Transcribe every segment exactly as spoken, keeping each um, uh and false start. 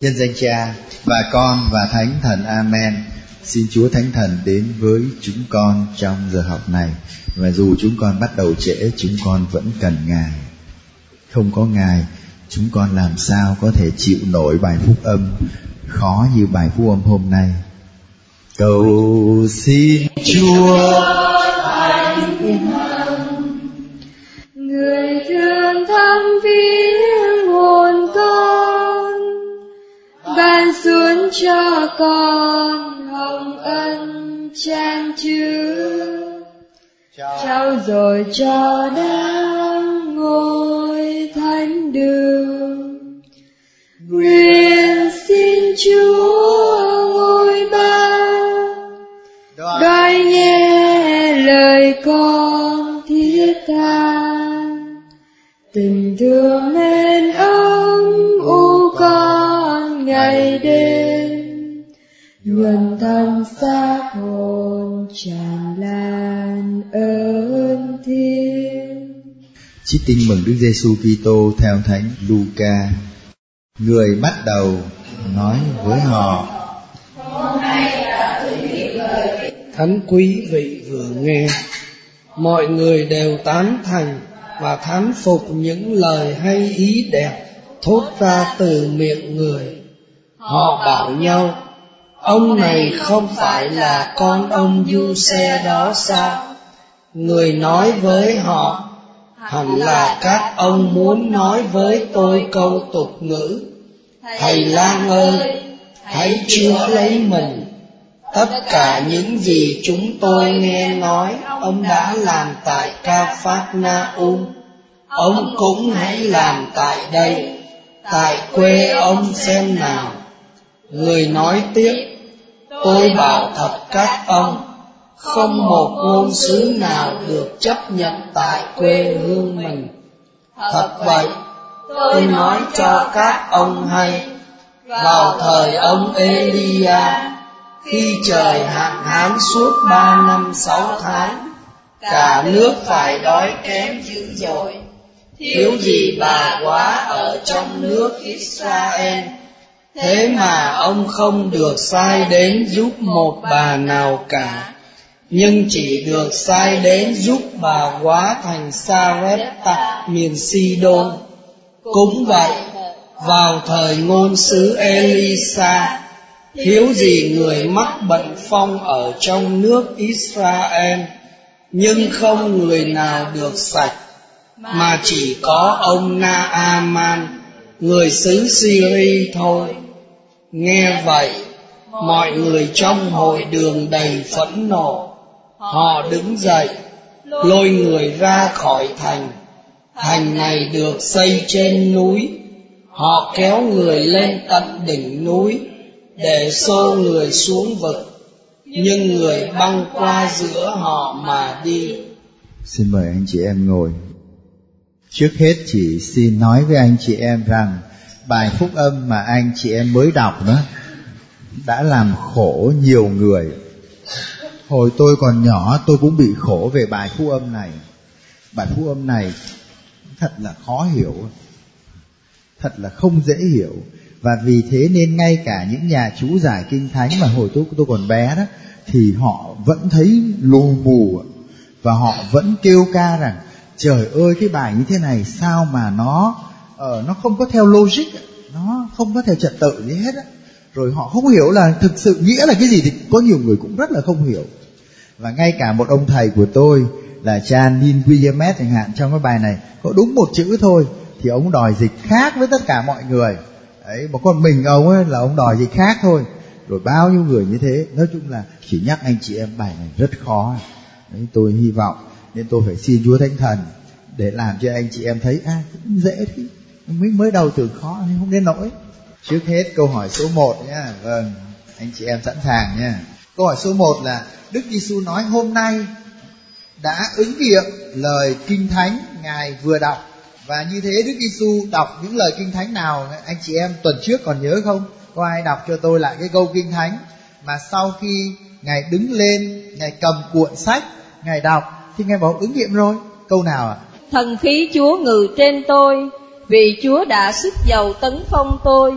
Nhân danh Cha và Con và Thánh Thần. Amen. Xin Chúa Thánh Thần đến với chúng con trong giờ học này. Và dù chúng con bắt đầu trễ, chúng con vẫn cần Ngài. Không có Ngài, chúng con làm sao có thể chịu nổi bài phúc âm khó như bài phúc âm hôm nay. Cầu xin Chúa Thánh Thần, người thương thăm viếng hồn con, ban xuống cho con hồng ân chan chứa, trao dồi cho đang ngồi thánh đường. Nguyện xin Chúa ngôi ba đoái nghe lời con thiết tha, tình thương nên ấm u con ngày đêm, nhuần thân xác hồn tràn lan ơn thiên. Trích tin mừng Đức Giêsu Kitô theo Thánh Luca. Người bắt đầu nói với họ: Thánh quý vị vừa nghe, mọi người đều tán thành và thán phục những lời hay ý đẹp thốt ra từ miệng người. Họ bảo nhau: ông này không phải là con ông Giuse đó sao? Người nói với họ: hẳn là các ông muốn nói với tôi câu tục ngữ: Thầy lang ơi, hãy chữa lấy mình. Tất cả những gì chúng tôi nghe nói ông đã làm tại Ca-phác-na-um, ông cũng hãy làm tại đây, tại quê ông xem nào. Người nói tiếp: tôi bảo thật các ông, không một ngôn sứ nào được chấp nhận tại quê hương mình. Thật vậy, tôi nói cho các ông hay, vào thời ông Elia, khi trời hạn hán suốt ba năm sáu tháng, cả nước phải đói kém dữ dội, thiếu gì bà quá ở trong nước Israel. Thế mà ông không được sai đến giúp một bà nào cả, nhưng chỉ được sai đến giúp bà quá thành Sa-rép-ta miền Si-đôn. Cũng vậy, vào thời ngôn sứ Elisa, thiếu gì người mắc bệnh phong ở trong nước Israel, nhưng không người nào được sạch, mà chỉ có ông Na-a-man, người xứ Syri thôi. Nghe vậy, mọi người trong hội đường đầy phẫn nộ. Họ đứng dậy, lôi người ra khỏi thành. Thành này được xây trên núi. Họ kéo người lên tận đỉnh núi để xô người xuống vực, nhưng người băng qua giữa họ mà đi. Xin mời anh chị em ngồi. Trước hết chỉ xin nói với anh chị em rằng bài phúc âm mà anh chị em mới đọc đó đã làm khổ nhiều người. Hồi tôi còn nhỏ tôi cũng bị khổ về bài phúc âm này. Bài phúc âm này thật là khó hiểu, thật là không dễ hiểu. Và vì thế nên ngay cả những nhà chú giải kinh thánh mà hồi tôi, tôi còn bé đó, thì họ vẫn thấy lù mù, và họ vẫn kêu ca rằng trời ơi, cái bài như thế này sao mà nó uh, nó không có theo logic, nó không có theo trật tự gì hết á. Rồi họ không hiểu là thực sự nghĩa là cái gì, thì có nhiều người cũng rất là không hiểu. Và ngay cả một ông thầy của tôi là cha Neil Williams chẳng hạn, trong cái bài này có đúng một chữ thôi thì ông đòi dịch khác với tất cả mọi người. Đấy, một con mình ông ấy là ông đòi dịch khác thôi. Rồi bao nhiêu người như thế. Nói chung là chỉ nhắc anh chị em bài này rất khó. Đấy, tôi hy vọng nên tôi phải xin Chúa Thánh Thần để làm cho anh chị em thấy à cũng dễ thì mới mới đầu tưởng khó nên không đến nỗi. Trước hết câu hỏi số một nhá. Vâng, anh chị em sẵn sàng nhá. Câu hỏi số một là Đức Giêsu nói hôm nay đã ứng nghiệm lời Kinh Thánh Ngài vừa đọc. Và như thế Đức Giêsu đọc những lời Kinh Thánh nào anh chị em tuần trước còn nhớ không? Có ai đọc cho tôi lại cái câu Kinh Thánh mà sau khi Ngài đứng lên, Ngài cầm cuộn sách, Ngài đọc thì Ngài bảo ứng nghiệm rồi. Câu nào ạ? À? Thần khí Chúa ngự trên tôi, vì Chúa đã sức dầu tấn phong tôi.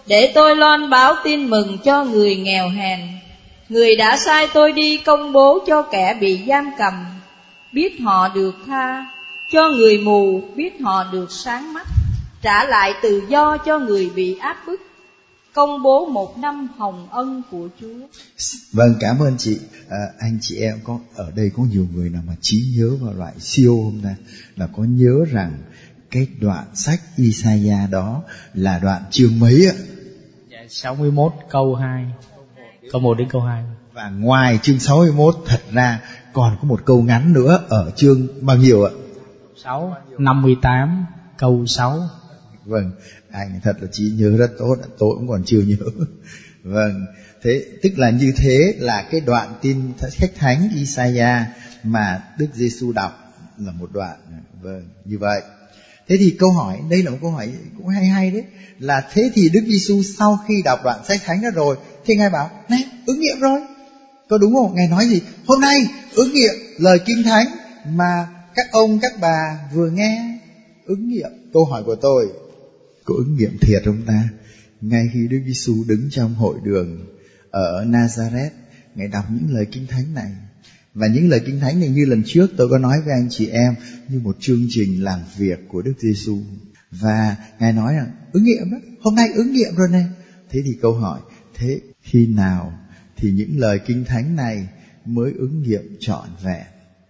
để tôi loan báo tin mừng cho người nghèo hèn. Người đã sai tôi đi công bố cho kẻ bị giam cầm, biết họ được tha, cho người mù biết họ được sáng mắt, trả lại tự do cho người bị áp bức, công bố một năm hồng ân của Chúa. Vâng, cảm ơn chị. À, anh chị em có ở đây có nhiều người nào mà trí nhớ vào loại siêu hôm nay là có nhớ rằng cái đoạn sách Isaiah đó là đoạn chương mấy ạ? Dạ, sáu mươi mốt câu hai, câu một đến câu hai. Và ngoài chương sáu mươi mốt thật ra còn có một câu ngắn nữa ở chương bao nhiêu ạ? sáu, năm mươi tám câu sáu. Vâng, anh thật là trí nhớ rất tốt, tôi cũng còn chưa nhớ. Vâng, thế tức là như thế là cái đoạn tin khách thánh Isaiah mà Đức Giêsu đọc là một đoạn. Vâng, như vậy. Thế thì câu hỏi, đây là một câu hỏi cũng hay hay đấy, là thế thì Đức Giêsu sau khi đọc đoạn sách thánh đó rồi thì Ngài bảo, này, ứng nghiệm rồi. Có đúng không? Ngài nói gì? Hôm nay ứng nghiệm lời Kinh Thánh mà các ông các bà vừa nghe. Ứng nghiệm. Câu hỏi của tôi, có ứng nghiệm thiệt không ta? Ngay khi Đức Giêsu đứng trong hội đường ở Nazareth, Ngài đọc những lời Kinh Thánh này. Và những lời Kinh Thánh này như lần trước tôi có nói với anh chị em, như một chương trình làm việc của Đức Giêsu. Và Ngài nói rằng ứng nghiệm đó, hôm nay ứng nghiệm rồi này. Thế thì câu hỏi, thế khi nào thì những lời Kinh Thánh này mới ứng nghiệm trọn vẹn?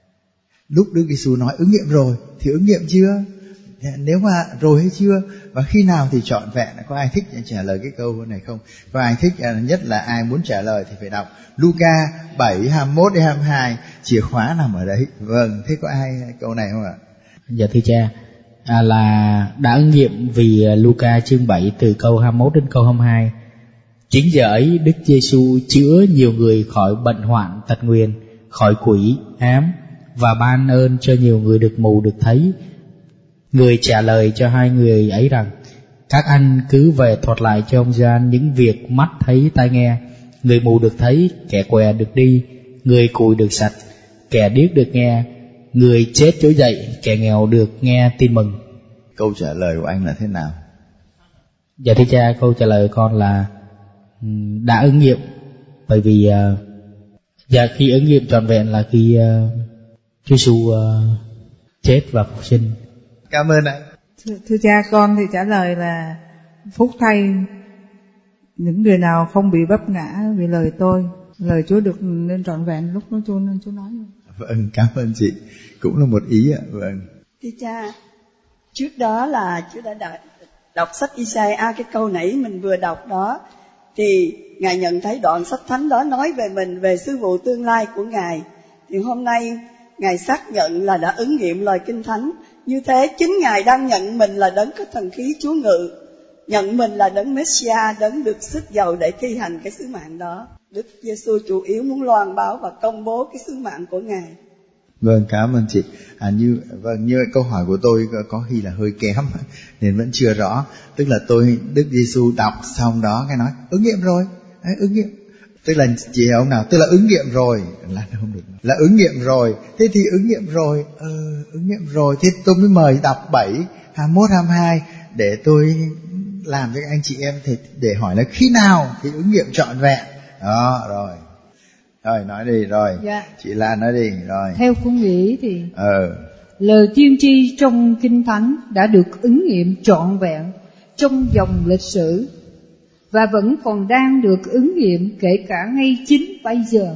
Lúc Đức Giêsu nói ứng nghiệm rồi thì ứng nghiệm chưa? Nếu mà rồi hay chưa? Và khi nào thì trọn vẹn? Có ai thích trả lời cái câu này không? Có ai thích, nhất là ai muốn trả lời thì phải đọc Luca bảy, hai mươi mốt đến hai mươi hai, chìa khóa nằm ở đấy. Vâng, thế có ai câu này không ạ? Dạ thưa cha, à, là đã ứng nghiệm vì Luca chương bảy từ câu hai mươi mốt đến câu hai mươi hai. Chính giờ ấy Đức Giêsu chữa nhiều người khỏi bệnh hoạn tật nguyền, khỏi quỷ ám, và ban ơn cho nhiều người được mù được thấy. Người trả lời cho hai người ấy rằng, các anh cứ về thuật lại cho ông Gioan những việc mắt thấy tai nghe. Người mù được thấy, kẻ què được đi, người cùi được sạch, kẻ điếc được nghe, người chết trỗi dậy, kẻ nghèo được nghe tin mừng. Câu trả lời của anh là thế nào? Dạ thưa cha, câu trả lời của con là đã ứng nghiệm. Bởi vì uh, dạ, khi ứng nghiệm trọn vẹn là khi uh, Chúa Giêsu uh, chết và phục sinh. Cảm ơn anh. Thưa, thưa cha, con thì trả lời là phúc thay những người nào không bị vấp ngã vì lời tôi. Lời Chúa được nên trọn vẹn lúc đó Chúa nên Chúa nói. Vâng, cảm ơn chị. Cũng là một ý ạ. Vâng. Thưa cha, trước đó là Chúa đã đọc, đọc sách Isaiah, cái câu nãy mình vừa đọc đó, thì Ngài nhận thấy đoạn sách thánh đó nói về mình, về sứ vụ tương lai của Ngài. Thì hôm nay Ngài xác nhận là đã ứng nghiệm lời Kinh Thánh. Như thế chính Ngài đang nhận mình là đấng có thần khí Chúa ngự, nhận mình là đấng Messiah, đấng được sức giàu để thi hành cái sứ mạng đó. Đức Giêsu chủ yếu muốn loan báo và công bố cái sứ mạng của Ngài. Vâng, cảm ơn chị. À, như vâng, như câu hỏi của tôi có khi là hơi kém nên vẫn chưa rõ. Tức là tôi Đức Giêsu đọc xong đó cái nói ứng nghiệm rồi, đấy, ứng nghiệm. Tức là chị hiểu không nào? Tức là ứng nghiệm rồi là không được. Là ứng nghiệm rồi. Thế thì ứng nghiệm rồi, ờ, ứng nghiệm rồi. Thế tôi mới mời đọc bảy, hai mươi mốt, hai mươi hai để tôi làm cho các anh chị em thì để hỏi là khi nào thì ứng nghiệm trọn vẹn. Đó, rồi. Rồi, nói đi, rồi. Dạ. Chị Lan nói đi, rồi. Theo con nghĩ thì Ờ. lời tiên tri trong Kinh Thánh đã được ứng nghiệm trọn vẹn trong dòng lịch sử và vẫn còn đang được ứng nghiệm kể cả ngay chính bây giờ.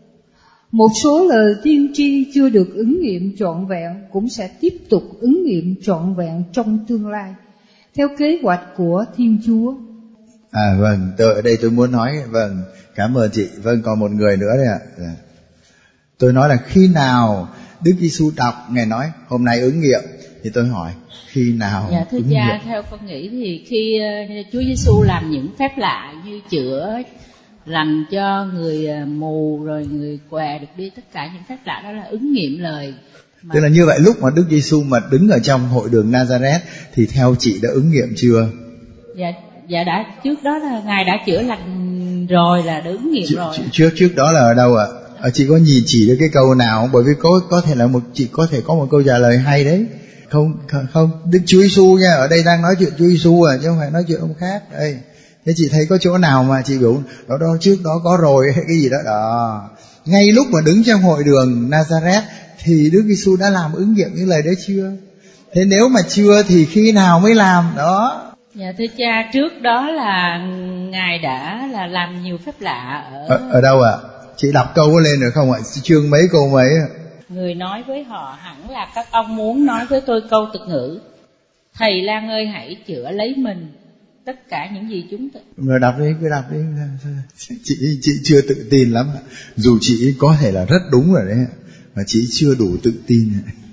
Một số lời tiên tri chưa được ứng nghiệm trọn vẹn cũng sẽ tiếp tục ứng nghiệm trọn vẹn trong tương lai theo kế hoạch của Thiên Chúa. À vâng, tôi ở đây tôi muốn nói, vâng, cảm ơn chị. Vâng, còn một người nữa đây ạ. À. Tôi nói là khi nào Đức Giêsu đọc Ngài nói hôm nay ứng nghiệm, thì tôi hỏi khi nào dạ, thưa ứng cha, nghiệm? theo con nghĩ thì khi uh, Chúa Giêsu làm những phép lạ như chữa lành cho người uh, mù rồi người què được đi, tất cả những phép lạ đó là ứng nghiệm lời. Mà... Tức là như vậy, lúc mà Đức Giêsu mà đứng ở trong hội đường Nazareth thì theo chị đã ứng nghiệm chưa? Dạ, dạ đã, trước đó là Ngài đã chữa lành rồi, là đã ứng nghiệm Ch- rồi. Trước trước đó là ở đâu ạ? À? Chị có nhìn chỉ được cái câu nào? Bởi vì có có thể là một chị có thể có một câu trả lời hay đấy. Không không, Đức Chúa Giêsu nha, ở đây đang nói chuyện Chúa Giêsu à, chứ không phải nói chuyện ông khác. Đây, Thế chị thấy có chỗ nào mà chị biểu đó đó trước đó có rồi hay cái gì đó đó. Ngay lúc mà đứng trong hội đường Nazareth thì Đức Giêsu đã làm ứng nghiệm những lời đấy chưa? Thế nếu mà chưa thì khi nào mới làm đó? Dạ thưa cha, trước đó là Ngài đã là làm nhiều phép lạ ở... Ở, ở đâu ạ? À? Chị đọc câu có lên được không ạ? Chương mấy câu mấy ạ? Người nói với họ hẳn là các ông muốn nói với tôi câu tục ngữ: Thầy Lang ơi hãy chữa lấy mình tất cả những gì chúng ta... Rồi đọc đi, cứ đọc đi. Chị, chị chưa tự tin lắm ạ. Dù chị có thể là rất đúng rồi đấy, mà chị chưa đủ tự tin.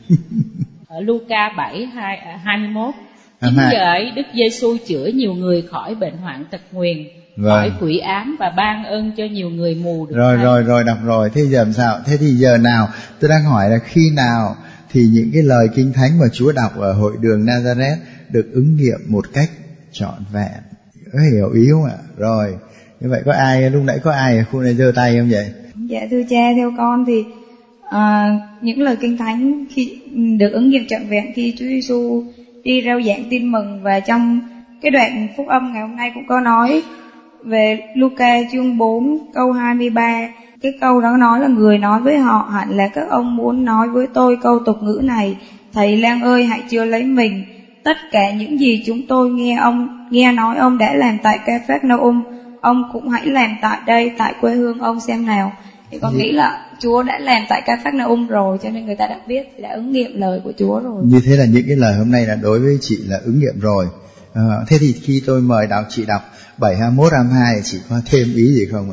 Ở Luca bảy hai mươi mốt, chính giờ ấy Đức Giêsu chữa nhiều người khỏi bệnh hoạn tật nguyền, rồi. khỏi quỷ ám và ban ơn cho nhiều người mù được rồi thấy. rồi rồi đọc rồi. Thế giờ làm sao? Thế thì giờ nào? Tôi đang hỏi là khi nào thì những cái lời kinh thánh mà Chúa đọc ở hội đường Nazareth được ứng nghiệm một cách trọn vẹn. Có hiểu ý không ạ? Rồi. Như vậy có ai lúc nãy có ai ở khu này giơ tay không vậy? Dạ thưa cha, theo con thì à, những lời kinh thánh khi được ứng nghiệm trọn vẹn khi Chúa Giêsu đi rao giảng tin mừng, và trong cái đoạn phúc âm ngày hôm nay cũng có nói về Luca chương bốn câu hai mươi ba. Cái câu đó nói là người nói với họ hẳn là các ông muốn nói với tôi câu tục ngữ này: Thầy Lang ơi hãy chữa lấy mình tất cả những gì chúng tôi nghe ông nghe nói ông đã làm tại Ca-phác-na-um, ông cũng hãy làm tại đây, tại quê hương ông xem nào. Thì con nghĩ là Chúa đã làm tại Ca-phác-na-um rồi, cho nên người ta đã biết, đã ứng nghiệm lời của Chúa rồi. Như thế là những cái lời hôm nay là đối với chị là ứng nghiệm rồi. À, thế thì khi tôi mời đọc chị đọc bảy hai mốt hai hai, chị có thêm ý gì không ạ?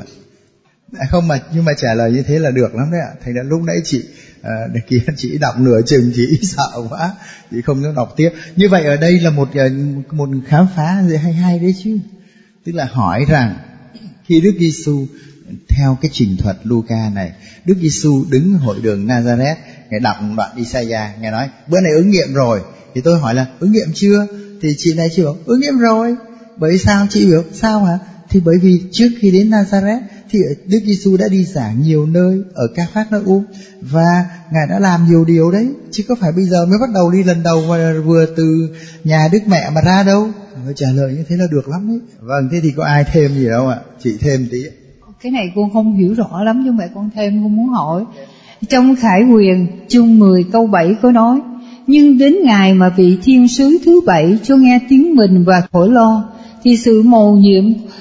À, không mà nhưng mà trả lời như thế là được lắm đấy ạ. Thành ra lúc nãy chị à, kia chị đọc nửa chừng chị sợ quá, chị không dám đọc tiếp. Như vậy ở đây là một một khám phá gì hay hay đấy chứ. Tức là hỏi rằng khi Đức Giêsu theo cái trình thuật Luca này, Đức Giêsu đứng hội đường Nazareth, Ngài đọc đoạn Isaiah, Ngài nói bữa này ứng nghiệm rồi. Thì tôi hỏi là ứng nghiệm chưa? Thì chị này chị bảo ứng nghiệm rồi. Bởi sao chị hiểu sao hả? Thì bởi vì trước khi đến Nazareth thì Đức Giêsu đã đi giảng nhiều nơi ở Ca-phác-na-um và Ngài đã làm nhiều điều đấy, chứ có phải bây giờ mới bắt đầu đi lần đầu mà vừa từ nhà Đức Mẹ mà ra đâu. Người trả lời như thế là được lắm đấy. Vâng, thế thì có ai thêm gì đâu ạ? Chị thêm tí. Cái này con không hiểu rõ lắm nhưng mà con thêm con muốn hỏi. Trong Khải Huyền chương mười câu bảy có nói: Nhưng đến ngày mà vị thiên sứ thứ bảy cho nghe tiếng mình và khỏi lo, thì sự mầu nhiệm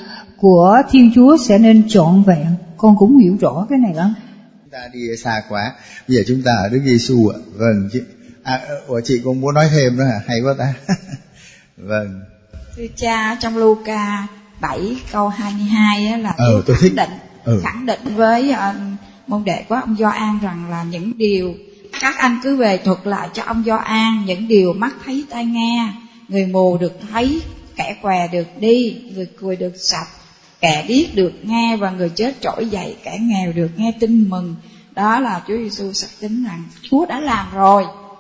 của Thiên Chúa sẽ nên trọn vẹn. Con cũng hiểu rõ cái này lắm. Chúng ta đi xa quá. Bây giờ chúng ta ở Đức Giêsu ạ. Vâng, chị à, của chị cũng muốn nói thêm nữa hả? Hay quá ta. Vâng. Thưa cha, trong Luca bảy câu hai mươi hai á, là ờ, tôi khẳng định ừ. khẳng định với uh, môn đệ của ông Gioan rằng là những điều các anh cứ về thuật lại cho ông Gioan những điều mắt thấy tai nghe, người mù được thấy, kẻ què được đi, người cười được sạch, kẻ điếc được nghe, và người chết trỗi dậy, kẻ nghèo được nghe tin mừng. Đó là Chúa Giêsu xác tín rằng Chúa đã làm rồi.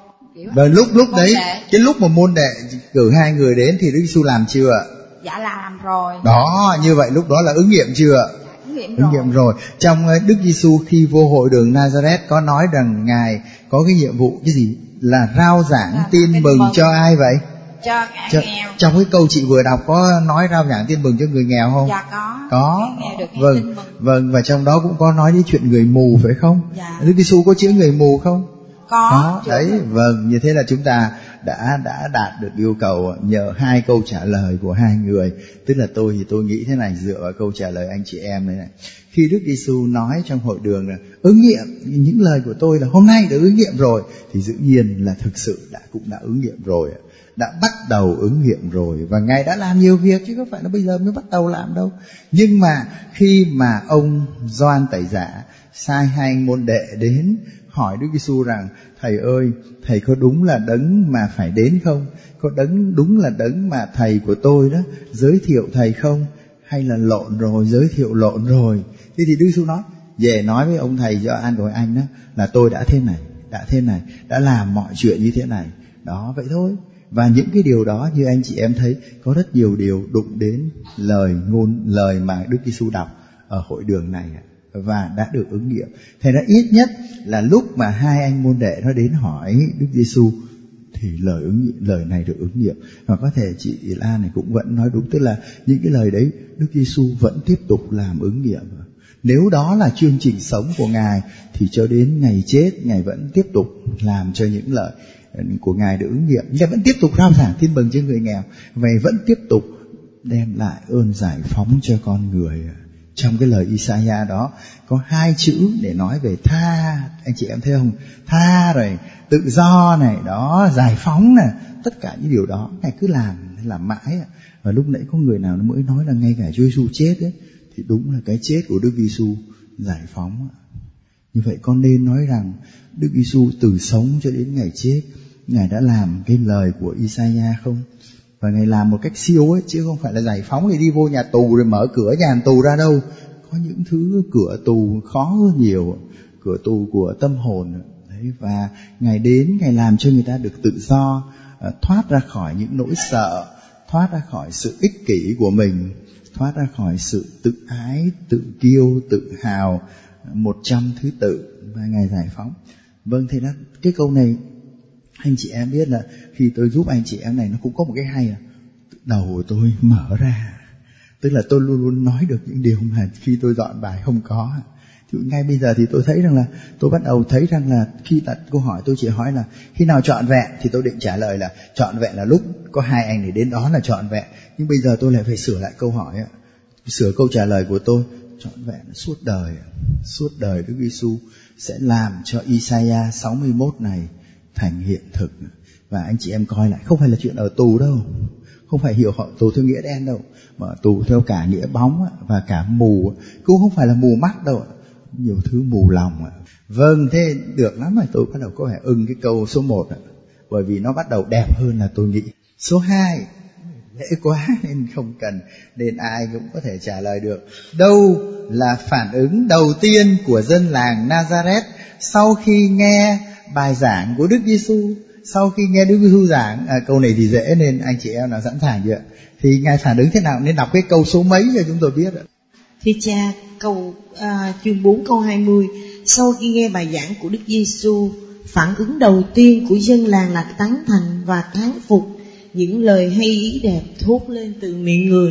Và lúc lúc đấy đệ. Cái lúc mà môn đệ cử hai người đến thì Đức Giêsu làm chưa ạ? Dạ làm rồi. Đó, như vậy lúc đó là ứng nghiệm chưa ạ? Ứng nghiệm, ứng nghiệm rồi. Trong Đức Giêsu khi vô hội đường Nazareth có nói rằng Ngài có cái nhiệm vụ cái gì? Là rao giảng à, tin mừng, mừng cho ai vậy? Cho kẻ cho, nghèo. Trong cái câu chị vừa đọc có nói rao giảng tin mừng cho người nghèo không? Dạ có. Có. Nghèo được nghe vâng, tin mừng. Vâng, và trong đó cũng có nói đến chuyện người mù phải không? Dạ. Đức Giêsu có chữa người mù không? Có. Đó, đấy, vâng, như thế là chúng ta đã đã đạt được yêu cầu nhờ hai câu trả lời của hai người. Tức là tôi thì tôi nghĩ thế này, dựa vào câu trả lời anh chị em này này. Khi Đức Giêsu nói trong hội đường là ứng nghiệm những lời của tôi là hôm nay đã ứng nghiệm rồi, thì dĩ nhiên là thực sự đã cũng đã ứng nghiệm rồi, đã bắt đầu ứng nghiệm rồi, và Ngài đã làm nhiều việc chứ không phải là bây giờ mới bắt đầu làm đâu. Nhưng mà khi mà ông Gioan Tẩy Giả sai hai anh môn đệ đến hỏi Đức Giêsu rằng: Thầy ơi, thầy có đúng là đấng mà phải đến không? Có đấng đúng là đấng mà thầy của tôi đó giới thiệu thầy không? Hay là lộn rồi, giới thiệu lộn rồi? Thế thì Đức Giêsu nói: về nói với ông thầy Gioan của anh đó là tôi đã thế này, đã thế này, đã làm mọi chuyện như thế này. Đó, vậy thôi. Và những cái điều đó như anh chị em thấy, có rất nhiều điều đụng đến lời ngôn lời mà Đức Giêsu đọc ở hội đường này và đã được ứng nghiệm. Thế ra ít nhất là lúc mà hai anh môn đệ nó đến hỏi Đức Giêsu thì lời ứng nghiệm, lời này được ứng nghiệm. Và có thể chị Lan này cũng vẫn nói đúng, tức là những cái lời đấy Đức Giêsu vẫn tiếp tục làm ứng nghiệm. Nếu đó là chương trình sống của Ngài thì cho đến ngày chết Ngài vẫn tiếp tục làm cho những lời của Ngài được ứng nghiệm. Ngài vẫn tiếp tục rao giảng tin mừng cho người nghèo, và vẫn tiếp tục đem lại ơn giải phóng cho con người. Trong cái lời Isaiah đó có hai chữ để nói về tha, anh chị em thấy không? Tha rồi tự do này, đó, giải phóng này, tất cả những điều đó Ngài cứ làm, làm mãi. Và lúc nãy có người nào mới nói là ngay cả Chúa Giêsu chết đấy, thì đúng là cái chết của Đức Giêsu giải phóng. Như vậy con nên nói rằng Đức Giêsu từ sống cho đến ngày chết, Ngài đã làm cái lời của Isaiah không? Và Ngài làm một cách siêu ấy, chứ không phải là giải phóng thì đi vô nhà tù rồi mở cửa nhà tù ra đâu. Có những thứ cửa tù khó hơn nhiều, cửa tù của tâm hồn. Đấy, và Ngài đến, Ngài làm cho người ta được tự do, thoát ra khỏi những nỗi sợ, thoát ra khỏi sự ích kỷ của mình, thoát ra khỏi sự tự ái, tự kiêu, tự hào, một trăm thứ tự, và Ngài giải phóng. Vâng, thế đó, cái câu này anh chị em biết là khi tôi giúp anh chị em này nó cũng có một cái hay là đầu của tôi mở ra. Tức là tôi luôn luôn nói được những điều mà khi tôi dọn bài không có. Thì ngay bây giờ thì tôi thấy rằng là tôi bắt đầu thấy rằng là khi đặt câu hỏi tôi chỉ hỏi là khi nào trọn vẹn, thì tôi định trả lời là trọn vẹn là lúc có hai anh để đến đó là trọn vẹn. Nhưng bây giờ tôi lại phải sửa lại câu hỏi, sửa câu trả lời của tôi. Trọn vẹn suốt đời, suốt đời Đức Giêsu sẽ làm cho Isaiah sáu mươi mốt này thành hiện thực. Và anh chị em coi lại, không phải là chuyện ở tù đâu, không phải hiểu họ tù theo nghĩa đen đâu, mà tù theo cả nghĩa bóng và cả mù, cũng không phải là mù mắt đâu, nhiều thứ mù lòng. Vâng, thế được lắm rồi, tôi bắt đầu có vẻ ưng cái câu số một, bởi vì nó bắt đầu đẹp hơn là tôi nghĩ. Số hai dễ quá nên không cần, nên ai cũng có thể trả lời được. Đâu là phản ứng đầu tiên của dân làng Nazareth sau khi nghe bài giảng của Đức Giêsu? Sau khi nghe Đức Giêsu giảng, à, câu này thì dễ nên anh chị em nào sẵn sàng chưa? Thì Ngài phản ứng thế nào? Nên đọc cái câu số mấy cho chúng tôi biết ạ. Thưa cha, câu à, chương bốn câu hai mươi. Sau khi nghe bài giảng của Đức Giêsu, phản ứng đầu tiên của dân làng là tán thành và thán phục những lời hay ý đẹp thốt lên từ miệng người.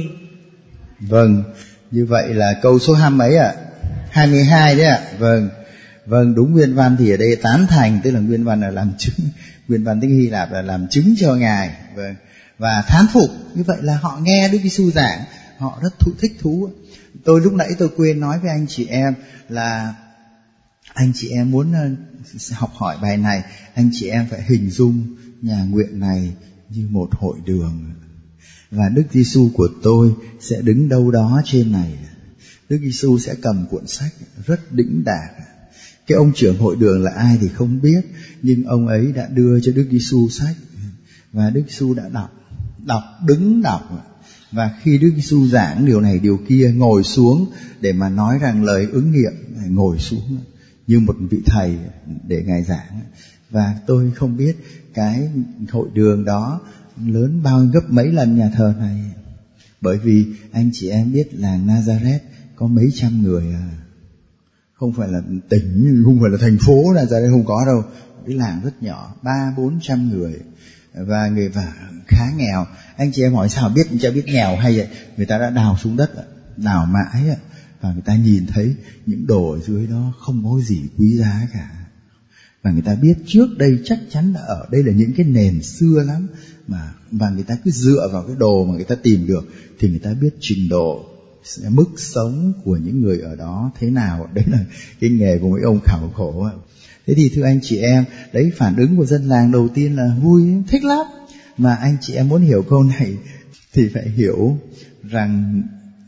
Vâng, như vậy là câu số hai mấy ạ? À? hai mươi hai đấy ạ. À? Vâng. Vâng, đúng nguyên văn thì ở đây tán thành, tức là nguyên văn là làm chứng, nguyên văn tiếng Hy Lạp là làm chứng cho Ngài. Vâng. Và thán phục, như vậy là họ nghe Đức Giêsu giảng, họ rất thú, thích thú. Tôi lúc nãy tôi quên nói với anh chị em là anh chị em muốn học hỏi bài này, anh chị em phải hình dung nhà nguyện này như một hội đường, và Đức Giêsu của tôi sẽ đứng đâu đó trên này. Đức Giêsu sẽ cầm cuộn sách rất đĩnh đạc. Cái ông trưởng hội đường là ai thì không biết, nhưng ông ấy đã đưa cho Đức Giêsu sách, và Đức Giêsu đã đọc, đọc đứng đọc. Và khi Đức Giêsu giảng điều này điều kia, ngồi xuống để mà nói rằng lời ứng nghiệm, Ngài ngồi xuống như một vị thầy để Ngài giảng. Và tôi không biết cái hội đường đó lớn bao gấp mấy lần nhà thờ này, bởi vì anh chị em biết làng Nazareth có mấy trăm người à. Không phải là tỉnh, không phải là thành phố Nazareth, không có đâu. Cái làng rất nhỏ, ba bốn trăm người, và người và khá nghèo. Anh chị em hỏi sao biết, cha biết nghèo hay vậy? Người ta đã đào xuống đất, đào mãi, và người ta nhìn thấy những đồ ở dưới đó không có gì quý giá cả. Và người ta biết trước đây chắc chắn là ở đây là những cái nền xưa lắm, mà và người ta cứ dựa vào cái đồ mà người ta tìm được thì người ta biết trình độ, mức sống của những người ở đó thế nào. Đấy là cái nghề của mấy ông khảo khổ. Thế thì thưa anh chị em, đấy, phản ứng của dân làng đầu tiên là vui, thích lắm. Mà anh chị em muốn hiểu câu này thì phải hiểu rằng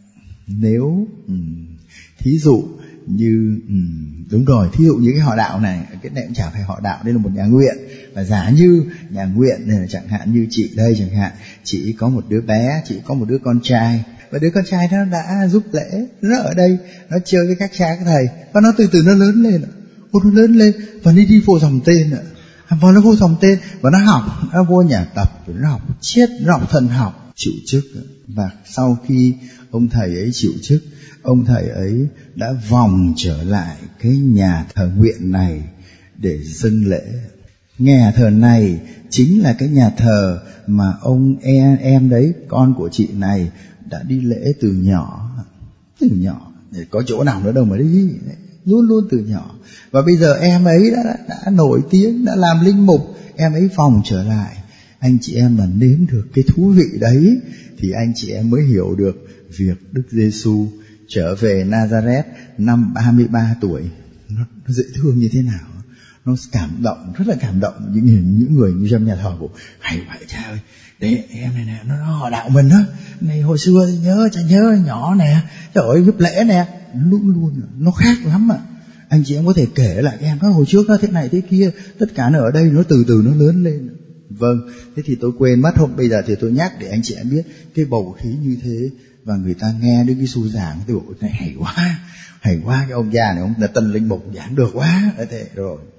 nếu um, thí dụ như um, đúng rồi, thí dụ như cái họ đạo này, cái này cũng chả phải họ đạo, đây là một nhà nguyện. Và giả như nhà nguyện này, chẳng hạn như chị đây chẳng hạn, chị có một đứa bé, chị có một đứa con trai, và đứa con trai nó đã giúp lễ, nó ở đây, nó chơi với các cha các thầy, và nó từ từ nó lớn lên, ô, nó lớn lên và nó đi vô dòng tên ạ. Và nó vô dòng tên và nó học, nó vô nhà tập, nó học triết, nó học thần học, chịu chức. Và sau khi ông thầy ấy chịu chức, ông thầy ấy đã vòng trở lại cái nhà thờ nguyện này để dâng lễ. Nghe nhà thờ này chính là cái nhà thờ mà ông em, em đấy, con của chị này đã đi lễ từ nhỏ, từ nhỏ, để có chỗ nào nữa đâu mà đi, luôn luôn từ nhỏ. Và bây giờ em ấy đã, đã, đã nổi tiếng, đã làm linh mục, em ấy phòng trở lại. Anh chị em mà nếm được cái thú vị đấy thì anh chị em mới hiểu được việc Đức Giêsu trở về Nazareth năm ba mươi ba tuổi nó, nó dễ thương như thế nào. Nó cảm động, rất là cảm động những, những người như trong nhà thờ của hay vậy cha ơi. Đấy em này nè, nó, nó họ đạo mình đó. Này hồi xưa nhớ, cha nhớ nhỏ nè, trời ơi giúp lễ nè, luôn luôn nó khác lắm ạ. Anh chị em có thể kể lại em nó hồi trước nó thế này thế kia, tất cả nó ở đây nó từ từ nó lớn lên. Vâng, thế thì tôi quên mất, hôm bây giờ thì tôi nhắc để anh chị em biết cái bầu khí như thế. Và người ta nghe Đức Giêsu giảng thì bộ này hay quá, hay quá, cái ông già này ông là tân linh mục giảng được quá. Thế rồi